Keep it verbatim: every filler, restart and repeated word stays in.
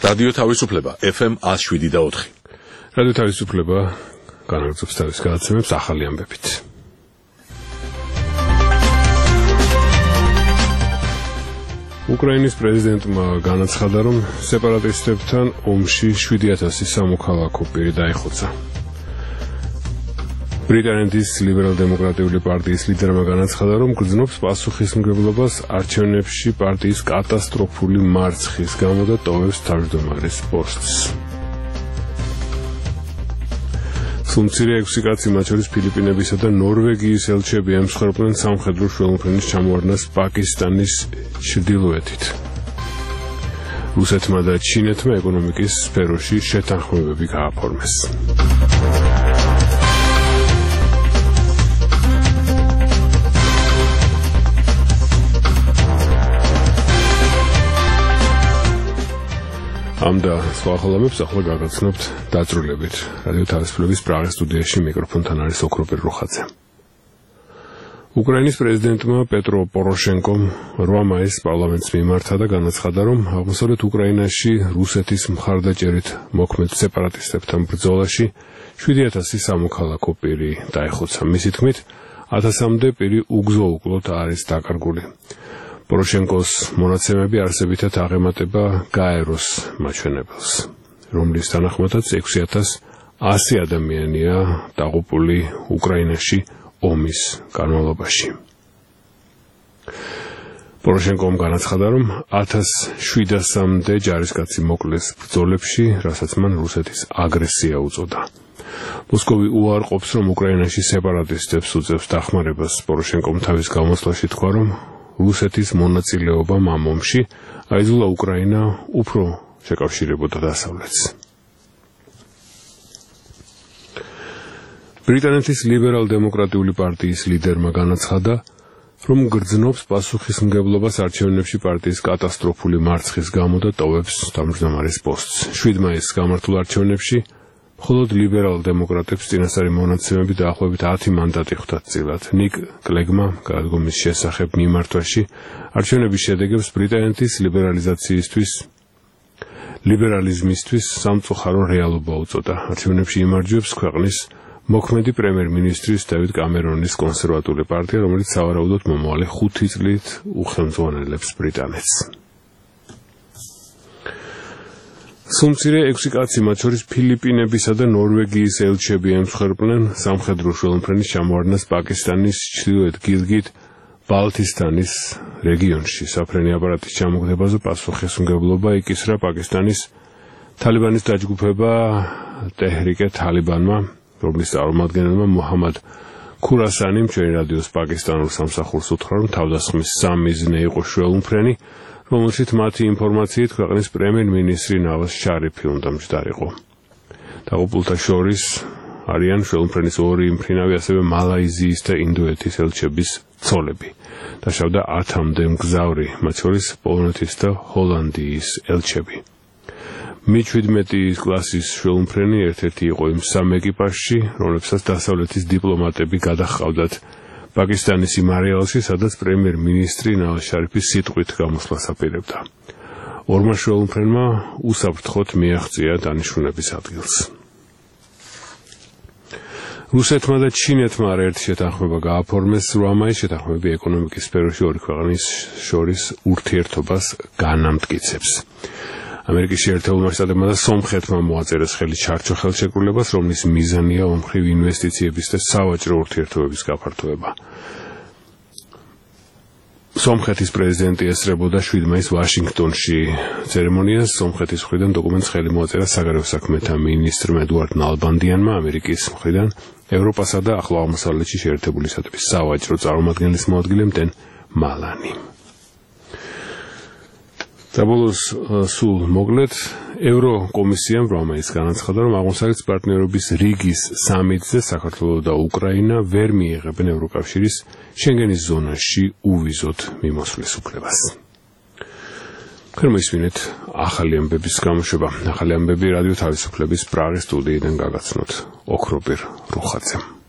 რადიო თავისუფლება ეფ ემ one oh seven და four. რადიო თავისუფლება განაგრძობს თავის გადაცემებს ახალი ამბებით. უკრაინის პრეზიდენტმა განაცხადა, რომ სეპარატისტებთან ომში seven thousand სამოქალაქო პირი დაიხოცა. ბრიტანეთის ლიბერალ-დემოკრატიული პარტიის ლიდერმა განაცხადა, რომ გრძნობს პასუხისმგებლობას არჩევნებში პარტიის კატასტროფული მარცხის გამო და ტოვებს თავმჯდომარის პოსტს. სულ ექვსი კაცი, მათ შორის ფილიპინებისა და ნორვეგიის ელჩები ემსხვერპლენ სამხედრო შუალმთვენის ჩამოვარდნას პაკისტანის ჩრდილოეთით. რუსეთმა და ჩინეთმა ეკონომიკის სფეროში შეთანხმებები გააფორმეს. ამ და სხვა ახალამებს ახლა გაგაცნობთ დაწვრილებით. რადიო თავისუფლების პრაღის სტუდიაში მიკროფონთან არის ოქროპირ რუხაძე. უკრაინის პრეზიდენტმა პეტრო პოროშენკომ eight მაისს პარლამენტს მიმართა და განაცხადა, რომ აღმოსავლეთ უკრაინაში რუსეთის მხარდაჭერით მოქმედ სეპარატისტებთან ბრძოლაში seven thousand სამოქალაქო პირი დაიხოცა. მისი თქმით, one thousand-მდე პირი უგზო-უკლოდ არის დაკარგული. პოროშენკოს მონაცემები არსებითად აღემატება გაეროს მაჩვენებელს, რომლის თანახმადაც six thousand one hundred ადამიანია დაღუპული უკრაინაში ომის განმავლობაში. პოროშენკომ განაცხადა, რომ seven thousand-მდე ჯარისკაცი მოკლეს ბრძოლებში, რასაც მან რუსეთის აგრესია უწოდა. მოსკოვი უარყოფს, რომ უკრაინაში სეპარატისტებს უწევს დახმარებას. პოროშენკომ თავის გამოსვლაში თქვა, რომ რუსეთის მონაწილეობა ამ ომში აიძულა უკრაინა უფრო შეკავშირებოდა დასავლეთს. ბრიტანეთის ლიბერალ-დემოკრატიული პარტიის ლიდერმა განაცხადა, რომ გრძნობს პასუხისმგებლობას არჩევნებში პარტიის კატასტროფული მარცხის გამო და ტოვებს თავმჯდომარის პოსტს. seven მაისს გამართულ არჩევნებში მხოლოდ ლიბერალ-დემოკრატებს წინასწარი მონაცემები დაახლოებით ten მანდატი ხვდათ წილად. ნიკ კლეგმა გადადგომის შესახებ მიმართვაში არჩევნების შედეგებს ბრიტანეთის ლიბერალიზაციისთვის ლიბერალიზმისთვის სამწუხარო რეალობა უწოდა. არჩევნებში იმარჯვებს ქვეყნის მოქმედი პრემიერ-მინისტრის დევიდ კამერონის კონსერვატული პარტია, რომელიც სავარაუდოდ მომავალი ხუთი წლით უხელმძღვანელებს ბრიტანეთს. სულ ექვსი კაცი, მათ შორის ფილიპინებისა და ნორვეგიის ელჩები ემსხვერპლენ სამხედრო შუალმთვენის ჩამოვარდნას პაკისტანის ჩრდილოეთ გილგიტ ბალტისტანის რეგიონში. საფრენი აპარატის ჩამოგდებაზე პასუხისმგებლობა იკისრა პაკისტანის თალიბანის დაჯგუფება ტეჰრიკე თალიბანმა, რომლის წარმომადგენელმა მუჰამად ქურასანიმ ჩვენი რადიოს პაკისტანურ სამსახურს უთხრა, რომ თავდასხმის სამიზნე იყო შუალმთვენი, რომელშიც მათი ინფორმაციით ქვეყნის პრემიერ-მინისტრი ნავაზ შარიფი უნდა მჯდარიყო. დაღუპულთა შორის არიან შუალმთვენის ორი მფრინავი, ასევე მალაიზიის და ინდოეთის ელჩების ცოლები. დაშავდა ათამდე მგზავრი, მათ შორის პოლონეთის და ჰოლანდიის ელჩები. მი seventeen კლასის შუალმთვენი ერთ-ერთი იყო იმ სამ ეკიპაჟში, რომლებსაც დასავლეთის დიპლომატები გადაჰყავდათ პაკისტანის იმ არეალში, სადაც პრემიერ-მინისტრი ნავაზ შარიფი სიტყვით გამოსვლას აპირებდა. ორმა შუალმთვენმა უსაფრთხოდ მიაღწია დანიშნულების ადგილს. რუსეთმა და ჩინეთმა არაერთი შეთანხმება გააფორმეს. eight მაისს შეთანხმებები ეკონომიკის სფეროში ორი ქვეყნის შორის ურთიერთობას განამტკიცებს. ამერიკის შეერთებულმა შტატებმა და სომხეთმა მოაწერეს ხელი ჩარჩო ხელშეკრულებას, რომლის მიზანია ომხრივ ინვესტიციების და სავაჭრო ურთიერთობების გაფართოება. სომხეთის პრეზიდენტი ესწრებოდა seven მაისს ვაშინგტონში ცერემონიას. სომხეთის მხრიდან დოკუმენტს ხელი მოაწერა საგარეო საქმეთა მინისტრმა ედუარდ ნალბანდიანმა, ამერიკის მხრიდან ევროპასა და ახლო აღმოსავლეთში შეერთებული შტატების სავაჭრო წარმომადგენლის მოადგილემ დენ მალანიმ. საბოლოოს სულ მოკლედ ევროკომისიამ eight მაისს განაცხადა, რომ აღმოსავლეთის პარტნიორობის რიგის სამიტზე საქართველო და უკრაინა ვერ მიიღებენ ევროკავშირის შენგენის ზონაში უვიზოდ მიმოსვლის უფლებას. ხერმოისმინეთ ახალი ამბების გამოშვება. ახალი ამბები რადიო თავისუფლების პრაღის სტუდიიდან გაგაცნოთ ოქროპირ რუხაძემ.